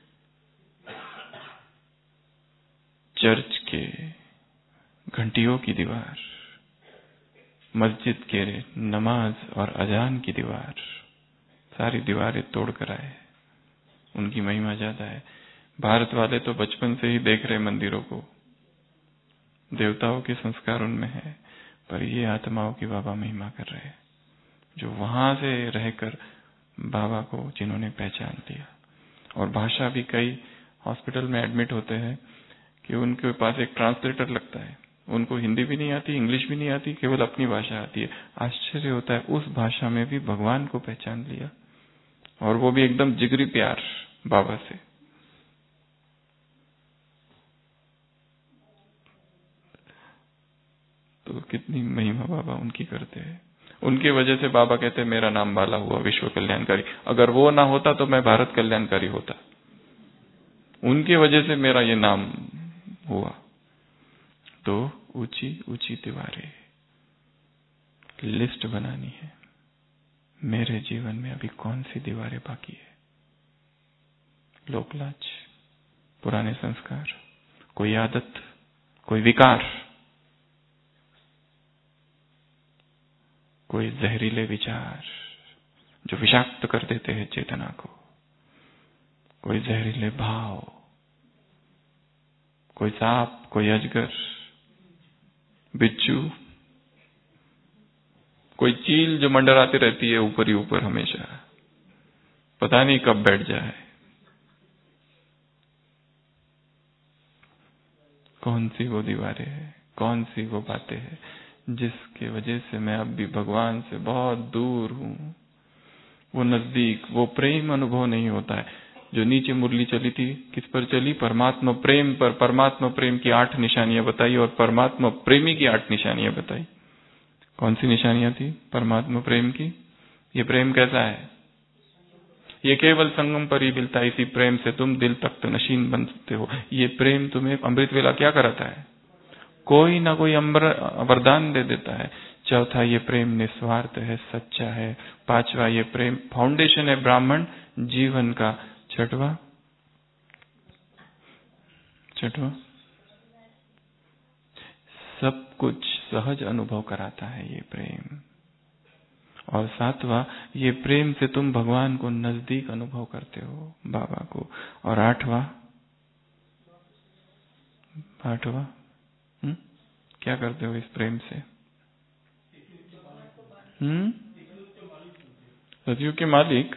चर्च के घंटियों की दीवार, मस्जिद के नमाज और अजान की दीवार, सारी दीवारें तोड़ कर आए। उनकी महिमा ज्यादा है। भारत वाले तो बचपन से ही देख रहे मंदिरों को, देवताओं के संस्कार उनमें है, पर ये आत्माओं की बाबा महिमा कर रहे हैं, जो वहां से रहकर बाबा को जिन्होंने पहचान लिया। और भाषा भी, कई हॉस्पिटल में एडमिट होते हैं कि उनके पास एक ट्रांसलेटर लगता है, उनको हिंदी भी नहीं आती, इंग्लिश भी नहीं आती, केवल अपनी भाषा आती है। आश्चर्य होता है, उस भाषा में भी भगवान को पहचान लिया, और वो भी एकदम जिगरी प्यार बाबा से। तो कितनी महिमा बाबा उनकी करते हैं। उनकी वजह से बाबा कहते हैं मेरा नाम बाला हुआ, विश्व कल्याणकारी। अगर वो ना होता तो मैं भारत कल्याणकारी होता। उनकी वजह से मेरा ये नाम हुआ। तो ऊंची ऊंची दीवारें, लिस्ट बनानी है। मेरे जीवन में अभी कौन सी दीवारें बाकी है? लोकलाज, पुराने संस्कार, कोई आदत, कोई विकार, कोई जहरीले विचार जो विषाक्त कर देते हैं चेतना को, कोई जहरीले भाव, कोई सांप, कोई अजगर, बिच्छू, कोई चील जो मंडराती रहती है ऊपर ही ऊपर हमेशा, पता नहीं कब बैठ जाए। कौन सी वो दीवारें हैं, कौन सी वो बातें हैं जिसके वजह से मैं अब भी भगवान से बहुत दूर हूं। वो नजदीक, वो प्रेम अनुभव नहीं होता है। जो नीचे मुरली चली थी, किस पर चली? परमात्मा प्रेम पर। परमात्मा प्रेम की 8 निशानियां बताई और परमात्मा प्रेमी की 8 निशानियां बताई। कौन सी निशानियां थी परमात्मा प्रेम की? ये प्रेम कैसा है? ये केवल संगम पर ही मिलता है। इसी प्रेम से तुम दिल तख्त नशीन बन सकते हो। ये प्रेम तुम्हें अमृत वेला क्या कराता है? कोई ना कोई वरदान दे देता है। चौथा, ये प्रेम निस्वार्थ है, सच्चा है। 5वां, ये प्रेम फाउंडेशन है ब्राह्मण जीवन का। छठवां सब कुछ सहज अनुभव कराता है ये प्रेम। और 7वां, ये प्रेम से तुम भगवान को नजदीक अनुभव करते हो, बाबा को। और 8वां क्या करते हो इस प्रेम से? सतयुग के मालिक।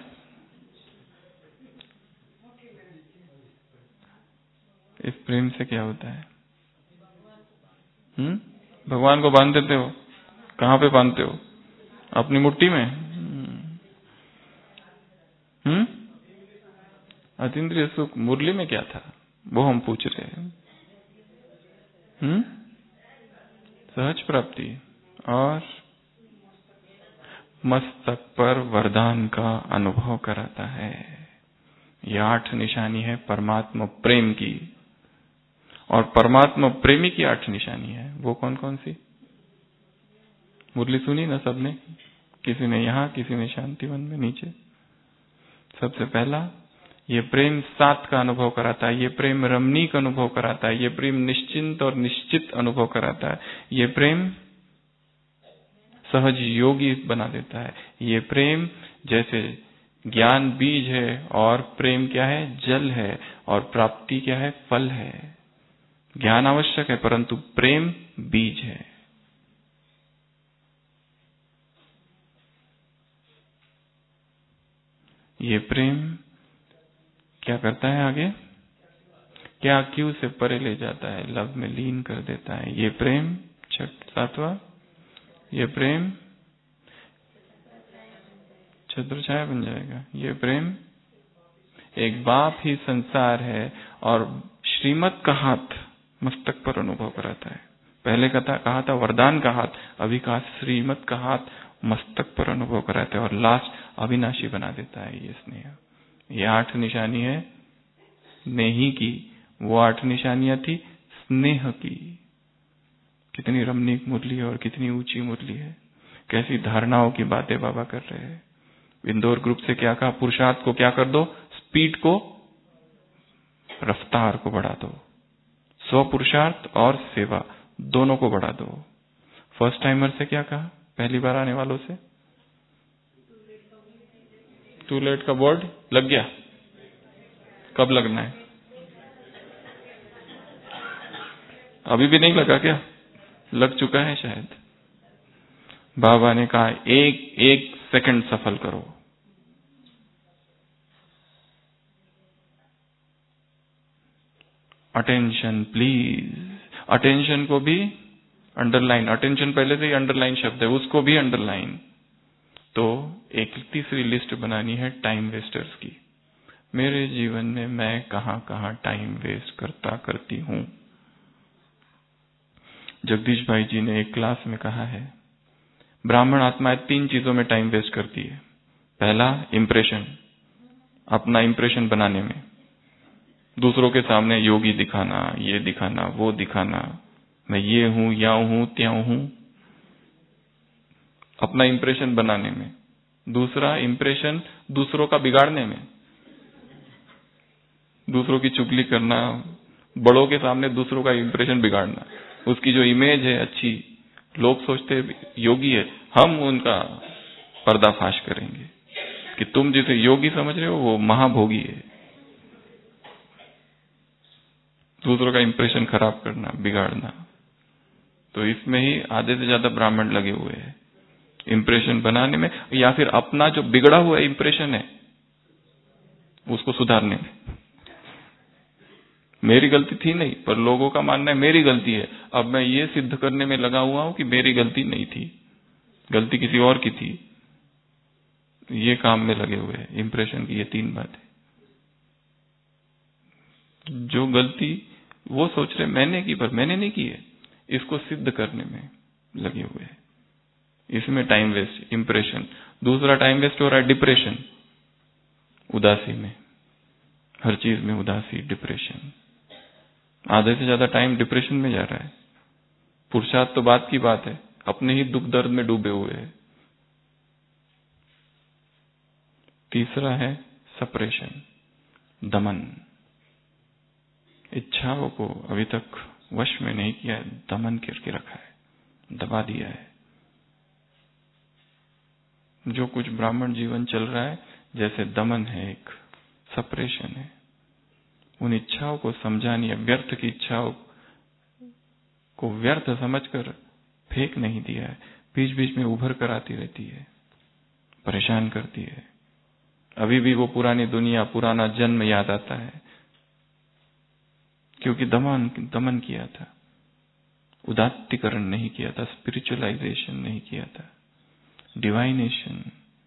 इस प्रेम से क्या होता है? भगवान को बांध देते हो। कहाँ पे बांधते हो? अपनी मुट्ठी में। अतीन्द्रिय सुख मुरली में क्या था वो हम पूछ रहे हैं। सहज प्राप्ति और मस्तक पर वरदान का अनुभव कराता है। ये 8 निशानी है परमात्मा प्रेम की, और परमात्मा प्रेमी की 8 निशानी है। वो कौन कौन सी? मुरली सुनी ना सबने? किसी ने यहाँ, किसी ने शांतिवन में नीचे। सबसे पहला, ये प्रेम सात का अनुभव कराता है, ये प्रेम रमणीक अनुभव कराता है, ये प्रेम निश्चिंत और निश्चित अनुभव कराता है, ये प्रेम सहज योगी बना देता है, ये प्रेम जैसे ज्ञान बीज है और प्रेम क्या है? जल है, और प्राप्ति क्या है? फल है। ज्ञान आवश्यक है परंतु प्रेम बीज है। ये प्रेम क्या करता है आगे? क्या क्यों से परे ले जाता है, लव में लीन कर देता है। ये प्रेम सातवां, ये प्रेम छत्रछाया बन जाएगा। ये प्रेम एक बाप ही संसार है, और श्रीमत का हाथ मस्तक पर अनुभव कराता है। पहले कहा था वरदान का हाथ, अभी कहा श्रीमत का हाथ मस्तक पर अनुभव कराता है, और लास्ट अविनाशी बना देता है। ये स्नेह, ये 8 निशानी है नेही की। वो 8 निशानियां थी स्नेह की। कितनी रमणीक मुरली है और कितनी ऊंची मुरली है। कैसी धारणाओं की बातें बाबा कर रहे हैं। इंदौर ग्रुप से क्या कहा? पुरुषार्थ को क्या कर दो? स्पीड को, रफ्तार को बढ़ा दो। स्व पुरुषार्थ और सेवा दोनों को बढ़ा दो। फर्स्ट टाइमर से क्या कहा? पहली बार आने वालों से टू लेट का बोर्ड लग गया। कब लगना है? अभी भी नहीं लगा क्या? लग चुका है शायद। बाबा ने कहा एक सेकंड सफल करो। Attention please. अटेंशन को भी अंडरलाइन, अटेंशन पहले से ही अंडरलाइन शब्द है, उसको भी अंडरलाइन। तो एक तीसरी लिस्ट बनानी है टाइम वेस्टर्स की। मेरे जीवन में मैं कहां कहां टाइम वेस्ट करती हूं। जगदीश भाई जी ने एक क्लास में कहा है, ब्राह्मण आत्माएं 3 चीजों में टाइम वेस्ट करती है। पहला, इंप्रेशन, अपना इंप्रेशन बनाने में, दूसरों के सामने योगी दिखाना, ये दिखाना, वो दिखाना, मैं ये हूं, यां हूं, त्यों हूं, अपना इंप्रेशन बनाने में। दूसरा इंप्रेशन दूसरों का बिगाड़ने में, दूसरों की चुगली करना, बड़ों के सामने दूसरों का इंप्रेशन बिगाड़ना। उसकी जो इमेज है अच्छी, लोग सोचते योगी है, हम उनका पर्दाफाश करेंगे कि तुम जिसे योगी समझ रहे हो वो महाभोगी है। दूसरों का इंप्रेशन खराब करना, बिगाड़ना। तो इसमें ही आधे से ज्यादा ब्राह्मण लगे हुए हैं, इंप्रेशन बनाने में, या फिर अपना जो बिगड़ा हुआ इंप्रेशन है उसको सुधारने में। मेरी गलती थी नहीं, पर लोगों का मानना है मेरी गलती है। अब मैं ये सिद्ध करने में लगा हुआ हूं कि मेरी गलती नहीं थी, गलती किसी और की थी। ये काम में लगे हुए हैं, इंप्रेशन की ये 3 बातें। जो गलती वो सोच रहे मैंने की, पर मैंने नहीं की है, इसको सिद्ध करने में लगे हुए हैं। इसमें टाइम वेस्ट, इंप्रेशन। दूसरा टाइम वेस्ट हो रहा है डिप्रेशन, उदासी में, हर चीज में उदासी, डिप्रेशन। आधे से ज्यादा टाइम डिप्रेशन में जा रहा है। पुरुषार्थ तो बात की बात है, अपने ही दुख दर्द में डूबे हुए हैं। तीसरा है सप्रेशन, दमन। इच्छाओं को अभी तक वश में नहीं किया है, दमन करके रखा है, दबा दिया है। जो कुछ ब्राह्मण जीवन चल रहा है जैसे दमन है, एक सप्रेशन है। उन इच्छाओं को समझा नहीं है, व्यर्थ की इच्छाओं को व्यर्थ समझकर फेंक नहीं दिया है, बीच बीच में उभर कर आती रहती है, परेशान करती है। अभी भी वो पुरानी दुनिया, पुराना जन्म याद आता है, क्योंकि दमन किया था, उदात्तीकरण नहीं किया था, स्पिरिचुअलाइजेशन नहीं किया था, डिवाइनेशन,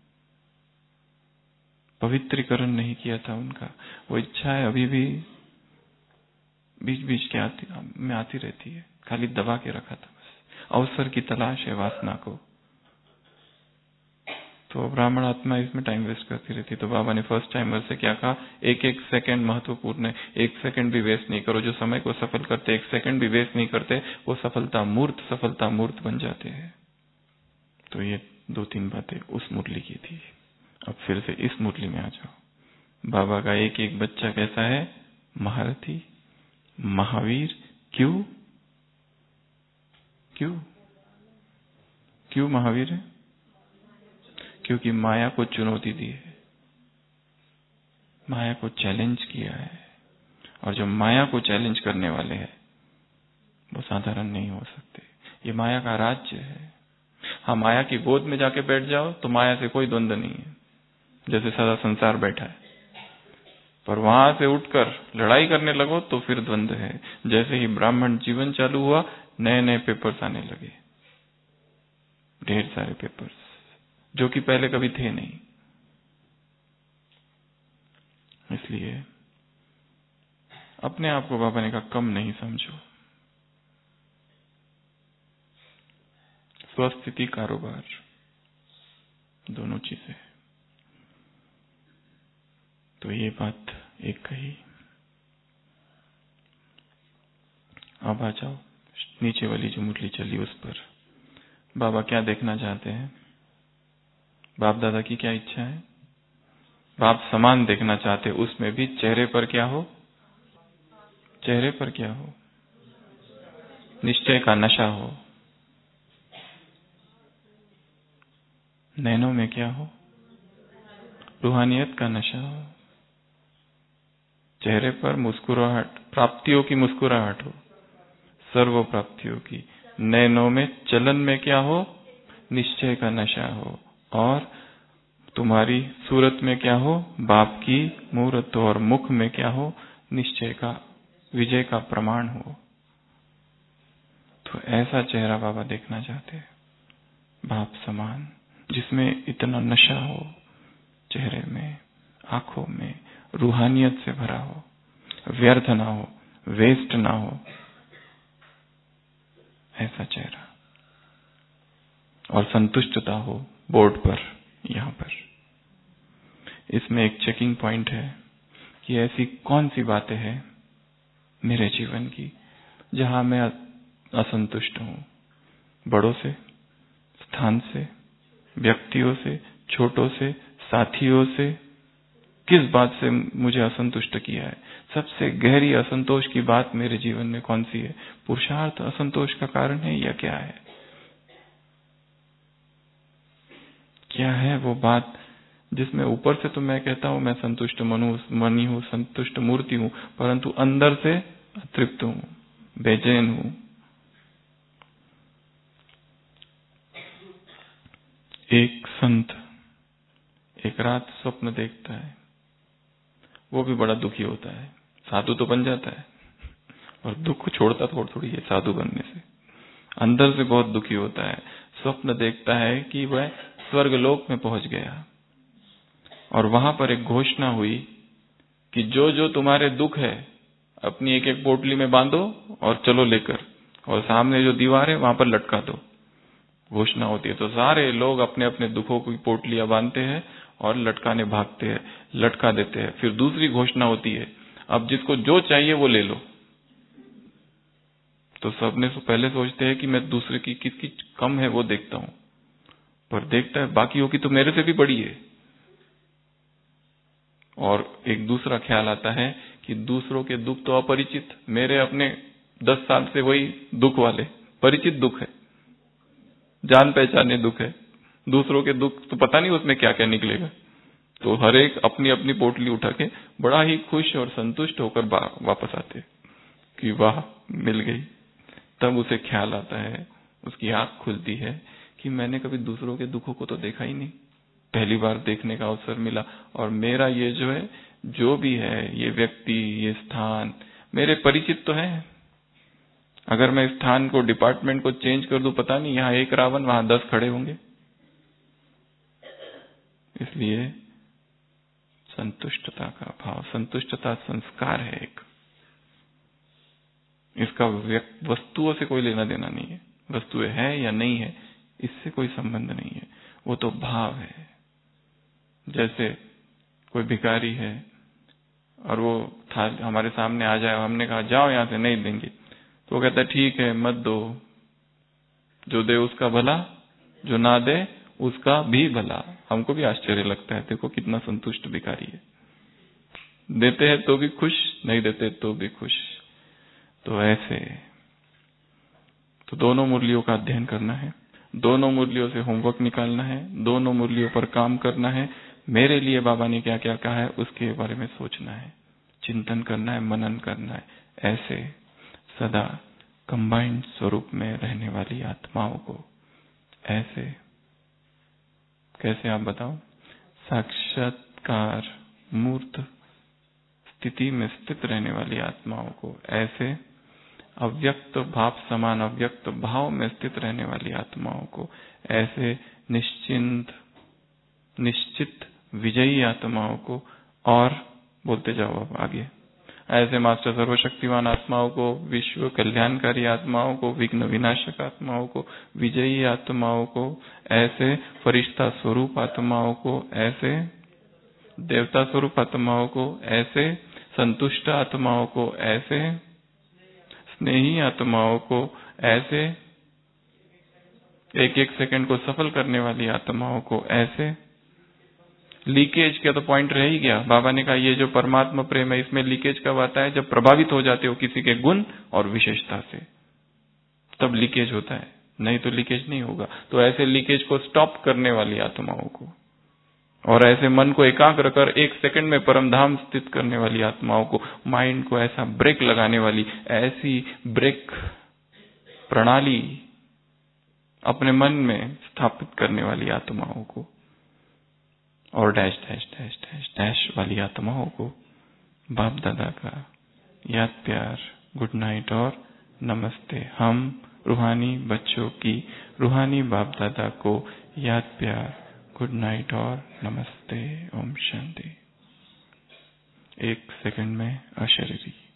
पवित्रीकरण नहीं किया था उनका। वो इच्छाएं अभी भी बीच बीच के आती रहती है, खाली दबा के रखा था। बस अवसर की तलाश है वासना को। तो ब्राह्मण आत्मा इसमें टाइम वेस्ट करती रहती। तो बाबा ने फर्स्ट टाइमर से क्या कहा, एक एक सेकंड महत्वपूर्ण है, एक सेकंड भी वेस्ट नहीं करो। जो समय को सफल करते, एक सेकंड भी वेस्ट नहीं करते, वो सफलता मूर्त बन जाते हैं। तो ये 2-3 बातें उस मुरली की थी। अब फिर से इस मुरली में आ जाओ। बाबा का एक एक बच्चा कैसा है, महारथी, महावीर। क्यों क्यों क्यों महावीर है? क्योंकि माया को चुनौती दी है, माया को चैलेंज किया है। और जो माया को चैलेंज करने वाले हैं वो साधारण नहीं हो सकते। ये माया का राज्य है। हाँ, माया की गोद में जाके बैठ जाओ तो माया से कोई द्वंद्व नहीं है, जैसे सारा संसार बैठा है। पर वहां से उठकर लड़ाई करने लगो तो फिर द्वंद्व है। जैसे ही ब्राह्मण जीवन चालू हुआ, नए नए पेपर्स आने लगे, ढेर सारे पेपर्स जो कि पहले कभी थे नहीं। इसलिए अपने आप को बाबा ने कहा कम नहीं समझो। स्वस्थिति, कारोबार, दोनों चीजें। तो ये बात एक कही। अब आ जाओ नीचे वाली जो मुरली चली उस पर। बाबा क्या देखना चाहते हैं? बाप दादा की क्या इच्छा है? बाप समान देखना चाहते, उसमें भी चेहरे पर क्या हो? चेहरे पर क्या हो? निश्चय का नशा हो। नैनों में क्या हो? रूहानियत का नशा हो। चेहरे पर मुस्कुराहट, प्राप्तियों की मुस्कुराहट हो, सर्व प्राप्तियों की। नैनों में, चलन में क्या हो? निश्चय का नशा हो। और तुम्हारी सूरत में क्या हो? बाप की मूरत हो। और मुख में क्या हो? निश्चय का, विजय का प्रमाण हो। तो ऐसा चेहरा बाबा देखना चाहते हैं, बाप समान, जिसमें इतना नशा हो, चेहरे में, आंखों में, रूहानियत से भरा हो, व्यर्थ ना हो, वेस्ट ना हो, ऐसा चेहरा। और संतुष्टता हो बोर्ड पर, यहां पर। इसमें एक चेकिंग पॉइंट है कि ऐसी कौन सी बातें हैं मेरे जीवन की जहां मैं असंतुष्ट हूं। बड़ों से, स्थान से, व्यक्तियों से, छोटों से, साथियों से, किस बात से मुझे असंतुष्ट किया है? सबसे गहरी असंतोष की बात मेरे जीवन में कौन सी है? पुरुषार्थ असंतोष का कारण है या क्या है? क्या है वो बात जिसमें ऊपर से तो मैं कहता हूं मैं संतुष्ट मनी हूं, संतुष्ट मूर्ति हूं, परंतु अंदर से अतृप्त हूं, बेचैन हूं। एक संत एक रात स्वप्न देखता है, वो भी बड़ा दुखी होता है। साधु तो बन जाता है और दुख छोड़ता थोड़ी है साधु बनने से। अंदर से बहुत दुखी होता है। स्वप्न देखता है कि वह स्वर्गलोक में पहुंच गया और वहां पर एक घोषणा हुई कि जो जो तुम्हारे दुख है अपनी एक एक पोटली में बांधो और चलो लेकर, और सामने जो दीवार है वहां पर लटका दो। घोषणा होती है तो सारे लोग अपने अपने दुखों की पोटलियां बांधते हैं और लटकाने भागते हैं, लटका देते हैं। फिर दूसरी घोषणा होती है, अब जिसको जो चाहिए वो ले लो। तो सबने पहले सोचते हैं कि मैं दूसरे की किसकी कम है वो देखता हूं, पर देखता है बाकियों की तो मेरे से भी बड़ी है। और एक दूसरा ख्याल आता है कि दूसरों के दुख तो अपरिचित, मेरे अपने 10 साल से वही दुख वाले परिचित दुख है, जान पहचाने दुख है। दूसरों के दुख तो पता नहीं उसमें क्या क्या निकलेगा। तो हर एक अपनी अपनी पोटली उठा के बड़ा ही खुश और संतुष्ट होकर वापस आते कि वाह मिल गई। तब उसे ख्याल आता है, उसकी आंख खुलती है कि मैंने कभी दूसरों के दुखों को तो देखा ही नहीं, पहली बार देखने का अवसर मिला। और मेरा ये जो है, जो भी है, ये व्यक्ति, ये स्थान मेरे परिचित तो है। अगर मैं स्थान को, डिपार्टमेंट को चेंज कर दूं, पता नहीं यहाँ एक रावण वहां 10 खड़े होंगे। इसलिए संतुष्टता का भाव, संतुष्टता संस्कार है एक। इसका वस्तुओं से कोई लेना देना नहीं है, वस्तुएं है या नहीं है इससे कोई संबंध नहीं है, वो तो भाव है। जैसे कोई भिखारी है और वो हमारे सामने आ जाए, हमने कहा जाओ यहां से, नहीं देंगे, तो वो कहता है ठीक है मत दो, जो दे उसका भला, जो ना दे उसका भी भला। हमको भी आश्चर्य लगता है, देखो कितना संतुष्ट भिखारी है, देते हैं तो भी खुश, नहीं देते तो भी खुश। तो ऐसे तो दोनों मुरलियों का अध्ययन करना है, दोनों मुरलियों से होमवर्क निकालना है, दोनों मुरलियों पर काम करना है। मेरे लिए बाबा ने क्या क्या कहा है उसके बारे में सोचना है, चिंतन करना है, मनन करना है। ऐसे सदा कंबाइंड स्वरूप में रहने वाली आत्माओं को, ऐसे कैसे आप बताओ, साक्षात्कार मूर्त स्थिति में स्थित रहने वाली आत्माओं को, ऐसे अव्यक्त भाव समान अव्यक्त भाव में स्थित रहने वाली आत्माओं को, ऐसे निश्चित विजयी आत्माओं को, और बोलते जाओ अब आगे, ऐसे मास्टर सर्वशक्तिवान आत्माओं को, विश्व कल्याणकारी आत्माओं को, विघ्न विनाशक आत्माओं को, विजयी आत्माओं को, ऐसे फरिश्ता स्वरूप आत्माओं को, ऐसे देवता स्वरूप आत्माओं को, ऐसे संतुष्ट आत्माओं को, ऐसे स्नेही आत्माओं को, ऐसे एक एक सेकंड को सफल करने वाली आत्माओं को, ऐसे लीकेज का तो पॉइंट रह ही गया। बाबा ने कहा ये जो परमात्मा प्रेम है इसमें लीकेज कब आता है, जब प्रभावित हो जाते हो किसी के गुण और विशेषता से, तब लीकेज होता है, नहीं तो लीकेज नहीं होगा। तो ऐसे लीकेज को स्टॉप करने वाली आत्माओं को, और ऐसे मन को एकाग्र कर एक सेकंड में परमधाम स्थित करने वाली आत्माओं को, माइंड को ऐसा ब्रेक लगाने वाली, ऐसी ब्रेक प्रणाली अपने मन में स्थापित करने वाली आत्माओं को, और dash dash dash dash dash वाली आत्माओं को बाप दादा का याद प्यार, गुड नाइट और नमस्ते। हम रूहानी बच्चों की रूहानी बाप दादा को याद प्यार, गुड नाइट और नमस्ते। ओम शांति। एक सेकंड में अशरीरी।